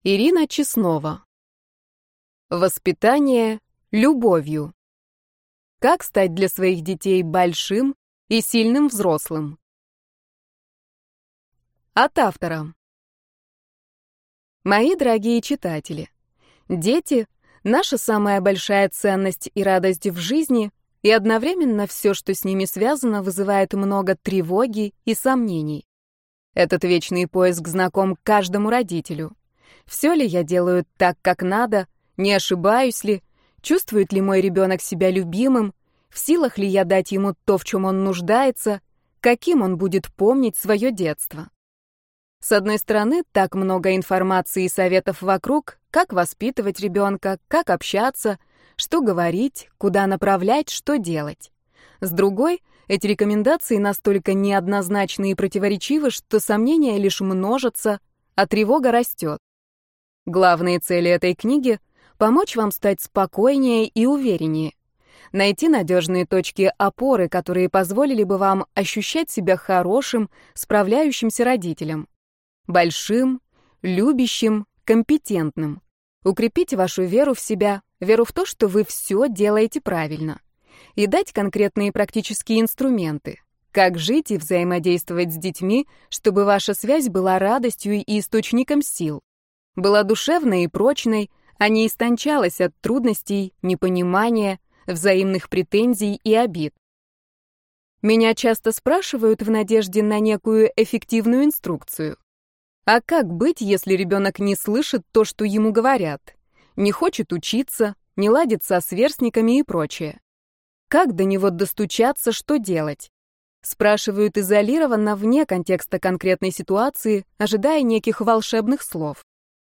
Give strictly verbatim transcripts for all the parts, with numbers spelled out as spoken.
Ирина Чеснова. Воспитание любовью. Как стать для своих детей большим и сильным взрослым? От автора. Мои дорогие читатели, дети — наша самая большая ценность и радость в жизни, и одновременно все, что с ними связано, вызывает много тревоги и сомнений. Этот вечный поиск знаком каждому родителю. Все ли я делаю так, как надо? Не ошибаюсь ли? Чувствует ли мой ребенок себя любимым? В силах ли я дать ему то, в чем он нуждается? Каким он будет помнить свое детство? С одной стороны, так много информации и советов вокруг, как воспитывать ребенка, как общаться, что говорить, куда направлять, что делать. С другой, эти рекомендации настолько неоднозначны и противоречивы, что сомнения лишь множатся, а тревога растет. Главные цели этой книги — помочь вам стать спокойнее и увереннее, найти надежные точки опоры, которые позволили бы вам ощущать себя хорошим, справляющимся родителем, большим, любящим, компетентным, укрепить вашу веру в себя, веру в то, что вы все делаете правильно, и дать конкретные практические инструменты, как жить и взаимодействовать с детьми, чтобы ваша связь была радостью и источником сил, была душевной и прочной, а не истончалась от трудностей, непонимания, взаимных претензий и обид. Меня часто спрашивают в надежде на некую эффективную инструкцию. А как быть, если ребенок не слышит то, что ему говорят, не хочет учиться, не ладит со сверстниками и прочее? Как до него достучаться, что делать? Спрашивают изолированно, вне контекста конкретной ситуации, ожидая неких волшебных слов.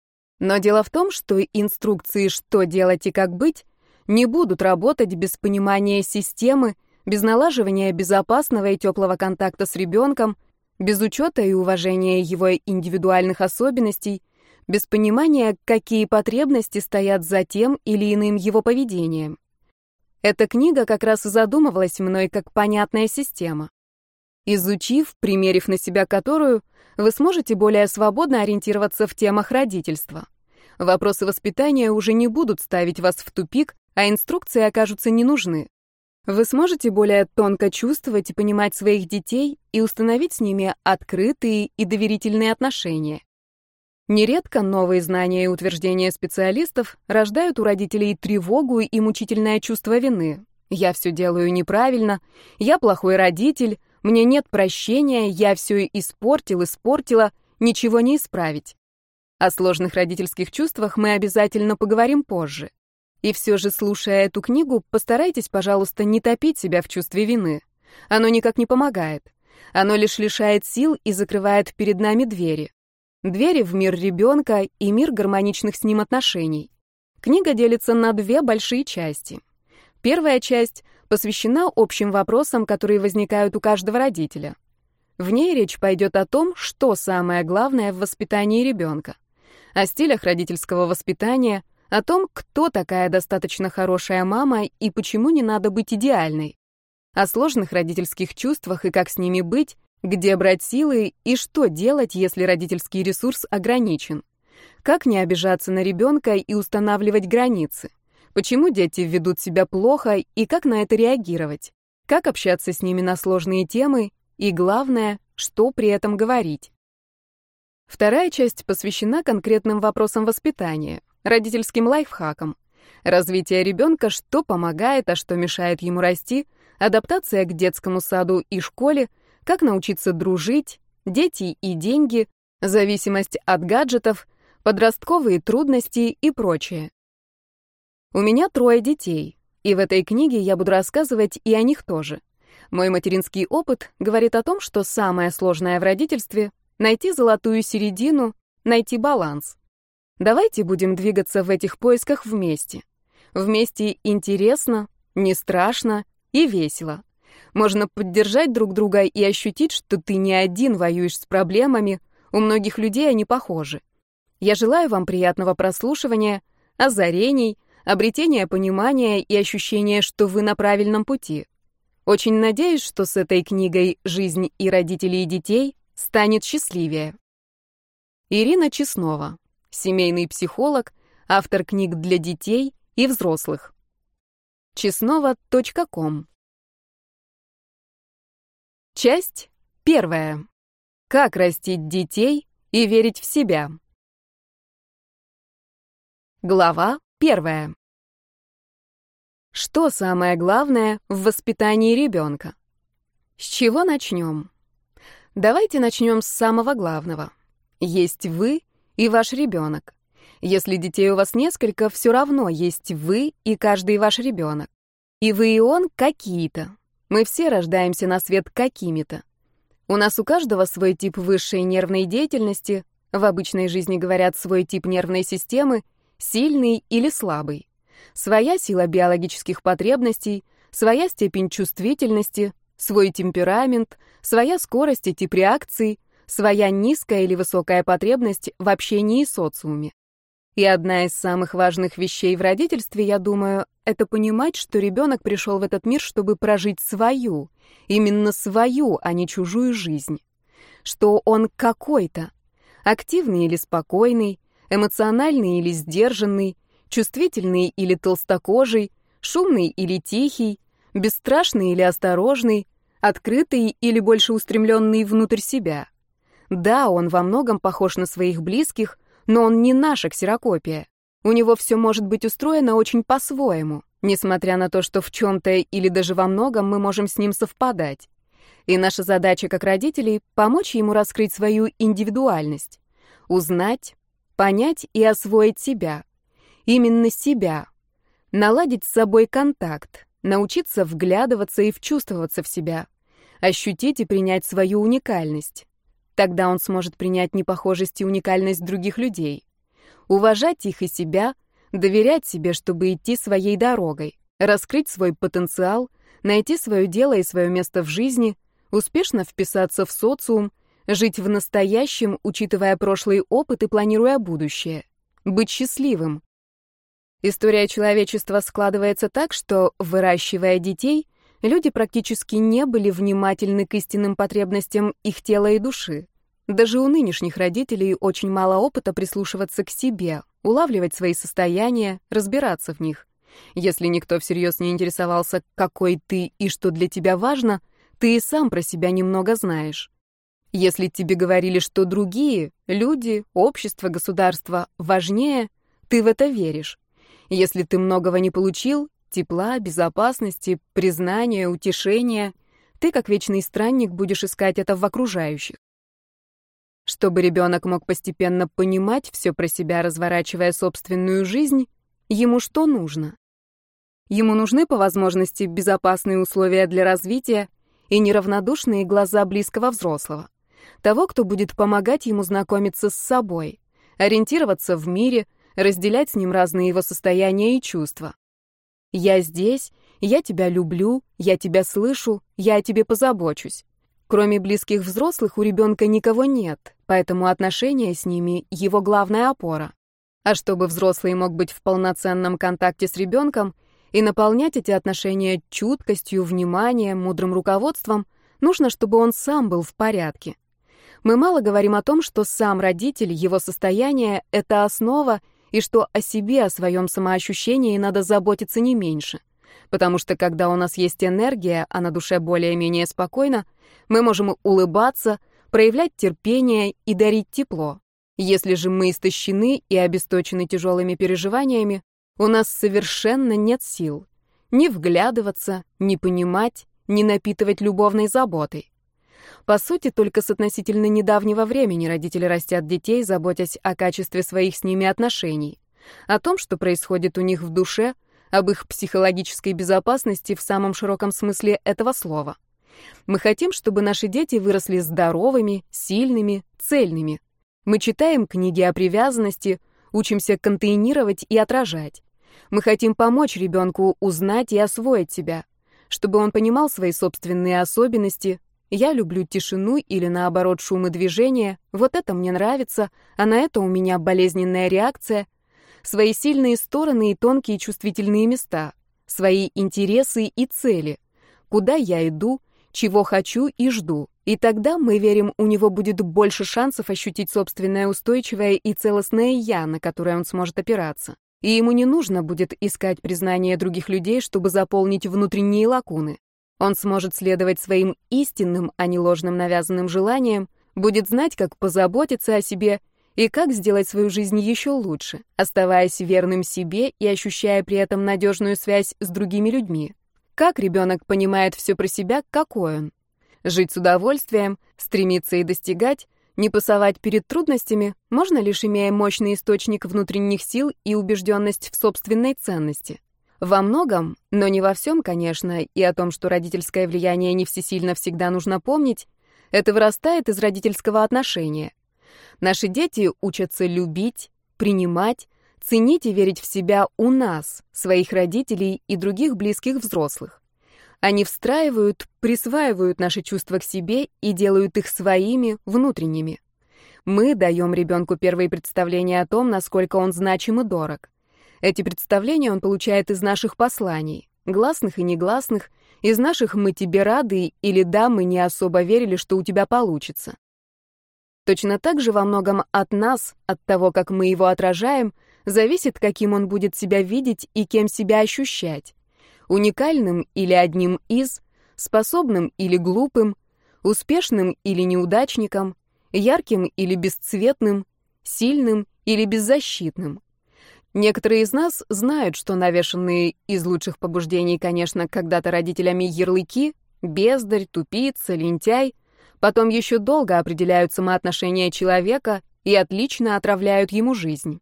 Но дело в том, что инструкции, что делать и как быть, не будут работать без понимания системы, без налаживания безопасного и теплого контакта с ребенком, без учета и уважения его индивидуальных особенностей, без понимания, какие потребности стоят за тем или иным его поведением. Эта книга как раз и задумывалась мной как понятная система. Изучив, примерив на себя которую, вы сможете более свободно ориентироваться в темах родительства. Вопросы воспитания уже не будут ставить вас в тупик, а инструкции окажутся не нужны. Вы сможете более тонко чувствовать и понимать своих детей и установить с ними открытые и доверительные отношения. Нередко новые знания и утверждения специалистов рождают у родителей тревогу и мучительное чувство вины. Я все делаю неправильно, я плохой родитель, мне нет прощения, я все испортил, испортила, ничего не исправить. О сложных родительских чувствах мы обязательно поговорим позже. И все же, слушая эту книгу, постарайтесь, пожалуйста, не топить себя в чувстве вины. Оно никак не помогает. Оно лишь лишает сил и закрывает перед нами двери. Двери в мир ребенка и мир гармоничных с ним отношений. Книга делится на две большие части. Первая часть посвящена общим вопросам, которые возникают у каждого родителя. В ней речь пойдет о том, что самое главное в воспитании ребенка, о стилях родительского воспитания, о том, кто такая достаточно хорошая мама и почему не надо быть идеальной, о сложных родительских чувствах и как с ними быть, где брать силы и что делать, если родительский ресурс ограничен, как не обижаться на ребенка и устанавливать границы, почему дети ведут себя плохо и как на это реагировать, как общаться с ними на сложные темы и, главное, что при этом говорить. Вторая часть посвящена конкретным вопросам воспитания, родительским лайфхакам, развитие ребенка, что помогает, а что мешает ему расти, адаптация к детскому саду и школе, как научиться дружить, дети и деньги, зависимость от гаджетов, подростковые трудности и прочее. У меня трое детей, и в этой книге я буду рассказывать и о них тоже. Мой материнский опыт говорит о том, что самое сложное в родительстве — найти золотую середину, найти баланс. Давайте будем двигаться в этих поисках вместе. Вместе интересно, не страшно и весело. Можно поддержать друг друга и ощутить, что ты не один воюешь с проблемами, у многих людей они похожи. Я желаю вам приятного прослушивания, озарений, обретения понимания и ощущения, что вы на правильном пути. Очень надеюсь, что с этой книгой «Жизнь и родители и детей» станет счастливее. Ирина Чеснова. семейный психолог, автор книг для детей и взрослых. чеснова точка ком. Часть первая. Как растить детей и верить в себя. Глава первая. Что самое главное в воспитании ребенка? С чего начнем? Давайте начнем с самого главного. Есть вы и ваш ребенок. Если детей у вас несколько, все равно есть вы и каждый ваш ребенок. И вы и он какие-то. Мы все рождаемся на свет какими-то. У нас у каждого свой тип высшей нервной деятельности, в обычной жизни говорят свой тип нервной системы, сильный или слабый. Своя сила биологических потребностей, своя степень чувствительности, свой темперамент, своя скорость и тип реакции, своя низкая или высокая потребность в общении и социуме. И одна из самых важных вещей в родительстве, я думаю, это понимать, что ребенок пришел в этот мир, чтобы прожить свою, именно свою, а не чужую жизнь. Что он какой-то, активный или спокойный, эмоциональный или сдержанный, чувствительный или толстокожий, шумный или тихий, бесстрашный или осторожный, открытый или больше устремленный внутрь себя. Да, он во многом похож на своих близких, но он не наша ксерокопия. У него все может быть устроено очень по-своему, несмотря на то, что в чем-то или даже во многом мы можем с ним совпадать. И наша задача как родителей — помочь ему раскрыть свою индивидуальность, узнать, понять и освоить себя. Именно себя. Наладить с собой контакт, научиться вглядываться и вчувствоваться в себя, ощутить и принять свою уникальность. Тогда он сможет принять непохожесть и уникальность других людей, уважать их и себя, доверять себе, чтобы идти своей дорогой, раскрыть свой потенциал, найти свое дело и свое место в жизни, успешно вписаться в социум, жить в настоящем, учитывая прошлый опыт и планируя будущее, быть счастливым. История человечества складывается так, что, выращивая детей, люди практически не были внимательны к истинным потребностям их тела и души. Даже у нынешних родителей очень мало опыта прислушиваться к себе, улавливать свои состояния, разбираться в них. Если никто всерьез не интересовался, какой ты и что для тебя важно, ты и сам про себя немного знаешь. Если тебе говорили, что другие, люди, общество, государство важнее, ты в это веришь. Если ты многого не получил, тепла, безопасности, признания, утешения, ты, как вечный странник, будешь искать это в окружающих. Чтобы ребенок мог постепенно понимать все про себя, разворачивая собственную жизнь, ему что нужно? Ему нужны, по возможности, безопасные условия для развития и неравнодушные глаза близкого взрослого, того, кто будет помогать ему знакомиться с собой, ориентироваться в мире, разделять с ним разные его состояния и чувства. «Я здесь, я тебя люблю, я тебя слышу, я о тебе позабочусь». Кроме близких взрослых у ребенка никого нет, поэтому отношения с ними — его главная опора. А чтобы взрослый мог быть в полноценном контакте с ребенком и наполнять эти отношения чуткостью, вниманием, мудрым руководством, нужно, чтобы он сам был в порядке. Мы мало говорим о том, что сам родитель, его состояние — это основа, и что о себе, о своем самоощущении надо заботиться не меньше. Потому что когда у нас есть энергия, а на душе более-менее спокойно, мы можем улыбаться, проявлять терпение и дарить тепло. Если же мы истощены и обесточены тяжелыми переживаниями, у нас совершенно нет сил ни вглядываться, ни понимать, ни напитывать любовной заботой. По сути, только с относительно недавнего времени родители растят детей, заботясь о качестве своих с ними отношений, о том, что происходит у них в душе, об их психологической безопасности в самом широком смысле этого слова. Мы хотим, чтобы наши дети выросли здоровыми, сильными, цельными. Мы читаем книги о привязанности, учимся контейнировать и отражать. Мы хотим помочь ребенку узнать и освоить себя, чтобы он понимал свои собственные особенности. Я люблю тишину или, наоборот, шум и движение. Вот это мне нравится, а на это у меня болезненная реакция. Свои сильные стороны и тонкие чувствительные места, свои интересы и цели, куда я иду, чего хочу и жду, И тогда, мы верим, у него будет больше шансов ощутить собственное устойчивое и целостное «я», на которое он сможет опираться. И ему не нужно будет искать признание других людей, чтобы заполнить внутренние лакуны. Он сможет следовать своим истинным, а не ложным навязанным желаниям, будет знать, как позаботиться о себе и как сделать свою жизнь еще лучше, оставаясь верным себе и ощущая при этом надежную связь с другими людьми. Как ребенок понимает все про себя, какой он? Жить с удовольствием, стремиться и достигать, не пасовать перед трудностями можно лишь имея мощный источник внутренних сил и убежденность в собственной ценности. Во многом, но не во всем, конечно, и о том, что родительское влияние не всесильно всегда нужно помнить, это вырастает из родительского отношения. Наши дети учатся любить, принимать, ценить и верить в себя у нас, своих родителей и других близких взрослых. Они встраивают, присваивают наши чувства к себе и делают их своими, внутренними. Мы даем ребенку первые представления о том, насколько он значим и дорог. Эти представления он получает из наших посланий, гласных и негласных, из наших «мы тебе рады» или «да, мы не особо верили, что у тебя получится». Точно так же во многом от нас, от того, как мы его отражаем, зависит, каким он будет себя видеть и кем себя ощущать. Уникальным или одним из, способным или глупым, успешным или неудачником, ярким или бесцветным, сильным или беззащитным. Некоторые из нас знают, что навешанные из лучших побуждений, конечно, когда-то родителями ярлыки «бездарь», «тупица», «лентяй» потом еще долго определяют самоотношение человека и отлично отравляют ему жизнь.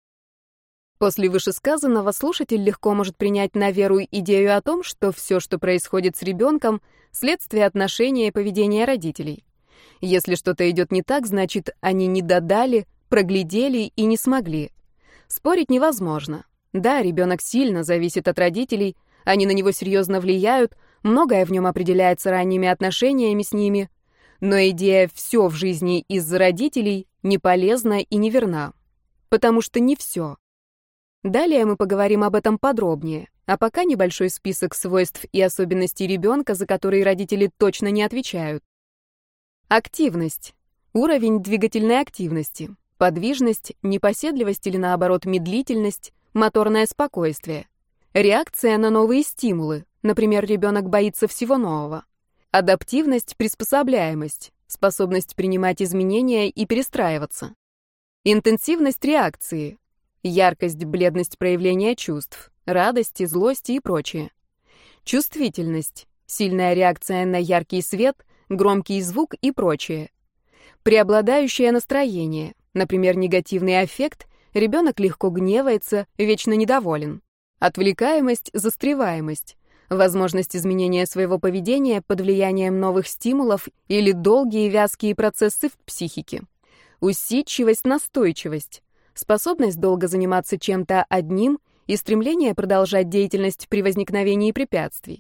После вышесказанного слушатель легко может принять на веру идею о том, что все, что происходит с ребенком, следствие отношения и поведения родителей. Если что-то идет не так, значит, они не додали, проглядели и не смогли. Спорить невозможно. Да, ребенок сильно зависит от родителей, они на него серьезно влияют, многое в нем определяется ранними отношениями с ними, но идея «все в жизни из-за родителей» не полезна и неверна. Потому что не все. Далее мы поговорим об этом подробнее, а пока небольшой список свойств и особенностей ребенка, за которые родители точно не отвечают. Активность. Уровень двигательной активности. Подвижность, непоседливость или, наоборот, медлительность, моторное спокойствие. Реакция на новые стимулы. Например, ребенок боится всего нового. Адаптивность, приспособляемость. Способность принимать изменения и перестраиваться. Интенсивность реакции. Яркость, бледность проявления чувств, радости, злости и прочее. Чувствительность. Сильная реакция на яркий свет, громкий звук и прочее. Преобладающее настроение. Например, негативный аффект, ребенок легко гневается, вечно недоволен. Отвлекаемость, застреваемость. Возможность изменения своего поведения под влиянием новых стимулов или долгие вязкие процессы в психике. Усидчивость, настойчивость. Способность долго заниматься чем-то одним и стремление продолжать деятельность при возникновении препятствий.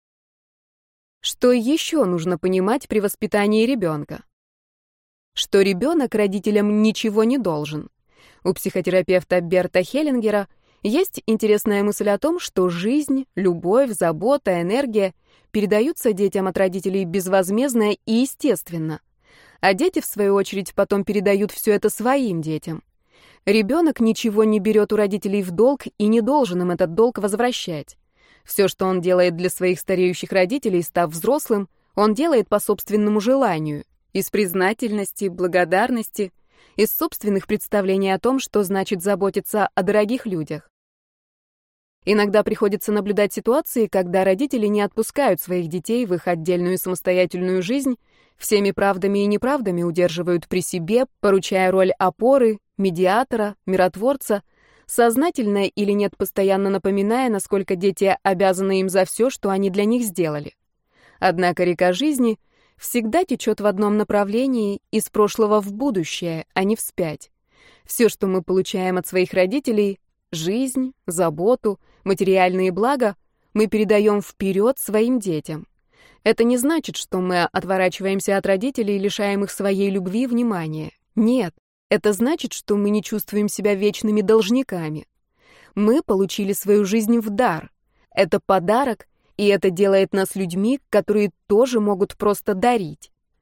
Что еще нужно понимать при воспитании ребенка? Что ребенок родителям ничего не должен. У психотерапевта Берта Хеллингера есть интересная мысль о том, что жизнь, любовь, забота, энергия передаются детям от родителей безвозмездно и естественно, а дети, в свою очередь, потом передают все это своим детям. Ребенок ничего не берет у родителей в долг и не должен им этот долг возвращать. Все, что он делает для своих стареющих родителей, став взрослым, он делает по собственному желанию, из признательности, благодарности, из собственных представлений о том, что значит заботиться о дорогих людях. Иногда приходится наблюдать ситуации, когда родители не отпускают своих детей в их отдельную самостоятельную жизнь, всеми правдами и неправдами удерживают при себе, поручая роль опоры, медиатора, миротворца, сознательно или нет постоянно напоминая, насколько дети обязаны им за все, что они для них сделали. Однако река жизни всегда течет в одном направлении, из прошлого в будущее, а не вспять. Все, что мы получаем от своих родителей — жизнь, заботу, материальные блага — мы передаем вперед своим детям. Это не значит, что мы отворачиваемся от родителей и лишаем их своей любви и внимания. Нет, это значит, что мы не чувствуем себя вечными должниками. Мы получили свою жизнь в дар. Это подарок, и это делает нас людьми, которые тоже могут просто дарить.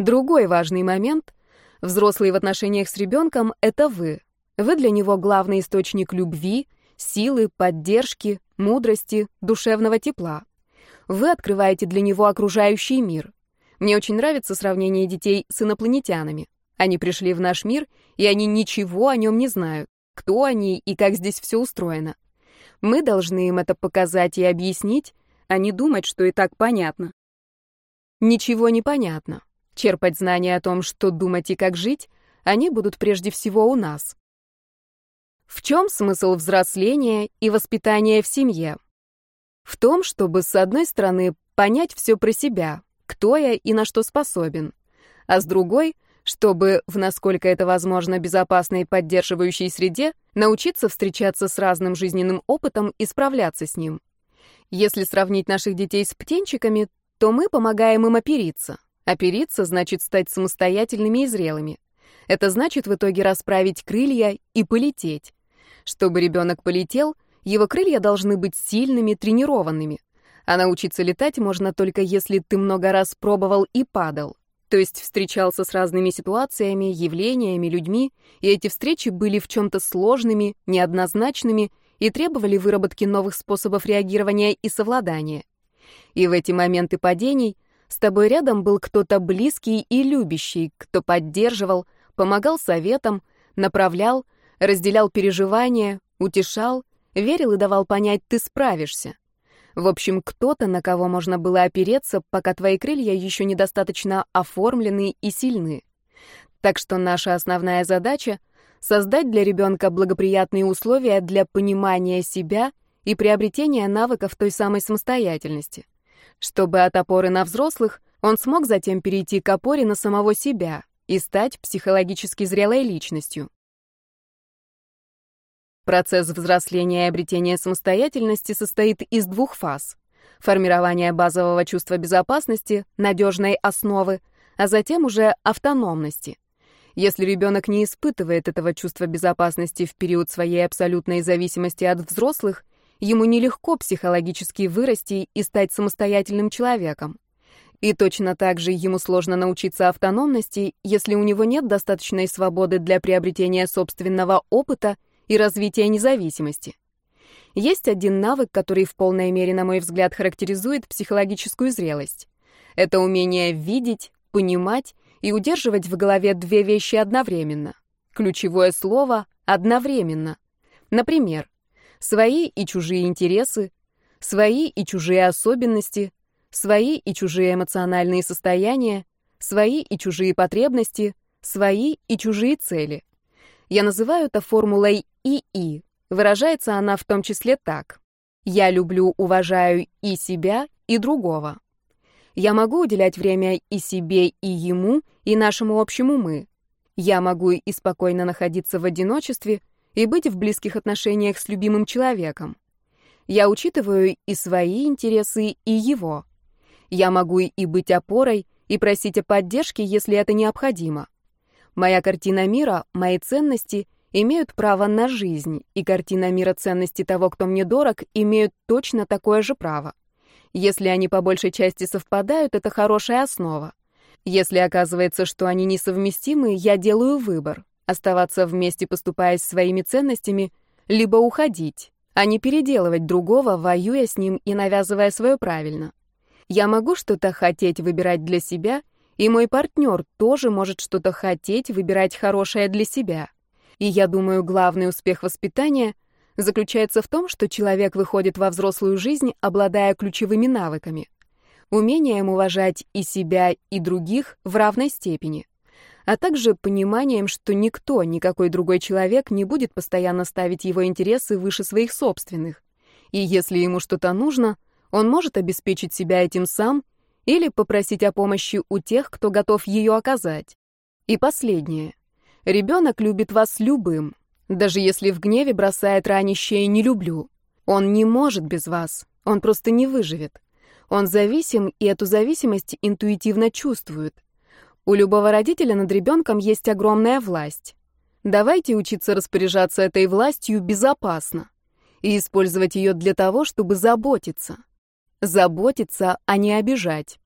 Другой важный момент. Взрослый в отношениях с ребенком — это вы. Вы для него главный источник любви, силы, поддержки, мудрости, душевного тепла. Вы открываете для него окружающий мир. Мне очень нравится сравнение детей с инопланетянами. Они пришли в наш мир, и они ничего о нем не знают, кто они и как здесь все устроено. Мы должны им это показать и объяснить, а не думать, что и так понятно. Ничего не понятно. Черпать знания о том, что думать и как жить, они будут прежде всего у нас. В чем смысл взросления и воспитания в семье? В том, чтобы, с одной стороны, понять все про себя, кто я и на что способен, а с другой, чтобы, в насколько это возможно, безопасной и поддерживающей среде, научиться встречаться с разным жизненным опытом и справляться с ним. Если сравнить наших детей с птенчиками, то мы помогаем им опериться. Опериться значит стать самостоятельными и зрелыми. Это значит в итоге расправить крылья и полететь. Чтобы ребенок полетел, его крылья должны быть сильными, тренированными. А научиться летать можно только если ты много раз пробовал и падал. То есть встречался с разными ситуациями, явлениями, людьми, и эти встречи были в чем-то сложными, неоднозначными и требовали выработки новых способов реагирования и совладания. И в эти моменты падений с тобой рядом был кто-то близкий и любящий, кто поддерживал, помогал советом, направлял, разделял переживания, утешал, верил и давал понять, ты справишься. В общем, кто-то, на кого можно было опереться, пока твои крылья еще недостаточно оформлены и сильны. Так что наша основная задача — создать для ребенка благоприятные условия для понимания себя и приобретения навыков той самой самостоятельности, чтобы от опоры на взрослых он смог затем перейти к опоре на самого себя и стать психологически зрелой личностью. Процесс взросления и обретения самостоятельности состоит из двух фаз: формирования базового чувства безопасности, надежной основы, а затем уже автономности. Если ребенок не испытывает этого чувства безопасности в период своей абсолютной зависимости от взрослых, ему нелегко психологически вырасти и стать самостоятельным человеком. И точно так же ему сложно научиться автономности, если у него нет достаточной свободы для приобретения собственного опыта и развития независимости. Есть один навык, который в полной мере, на мой взгляд, характеризует психологическую зрелость. Это умение видеть, понимать и удерживать в голове две вещи одновременно. Ключевое слово — одновременно. Например, свои и чужие интересы, свои и чужие особенности, свои и чужие эмоциональные состояния, свои и чужие потребности, свои и чужие цели. Я называю это формулой ИИ. Выражается она в том числе так: я люблю, уважаю и себя, и другого. Я могу уделять время и себе, и ему, и нашему общему «мы». Я могу и спокойно находиться в одиночестве и быть в близких отношениях с любимым человеком. Я учитываю и свои интересы, и его. Я могу и быть опорой, и просить о поддержке, если это необходимо. Моя картина мира, мои ценности имеют право на жизнь, и картина мира ценностей того, кто мне дорог, имеют точно такое же право. Если они по большей части совпадают, это хорошая основа. Если оказывается, что они несовместимы, я делаю выбор: оставаться вместе, поступая своими ценностями, либо уходить, а не переделывать другого, воюя с ним и навязывая свое правильно. Я могу что-то хотеть выбирать для себя, и мой партнер тоже может что-то хотеть выбирать хорошее для себя. И я думаю, главный успех воспитания заключается в том, что человек выходит во взрослую жизнь, обладая ключевыми навыками: умением уважать и себя, и других в равной степени, а также пониманием, что никто, никакой другой человек не будет постоянно ставить его интересы выше своих собственных. И если ему что-то нужно, он может обеспечить себя этим сам или попросить о помощи у тех, кто готов ее оказать. И последнее. Ребенок любит вас любым, даже если в гневе бросает ранящее «не люблю». Он не может без вас, он просто не выживет. Он зависим, и эту зависимость интуитивно чувствует. У любого родителя над ребенком есть огромная власть. Давайте учиться распоряжаться этой властью безопасно и использовать ее для того, чтобы заботиться. Заботиться, а не обижать.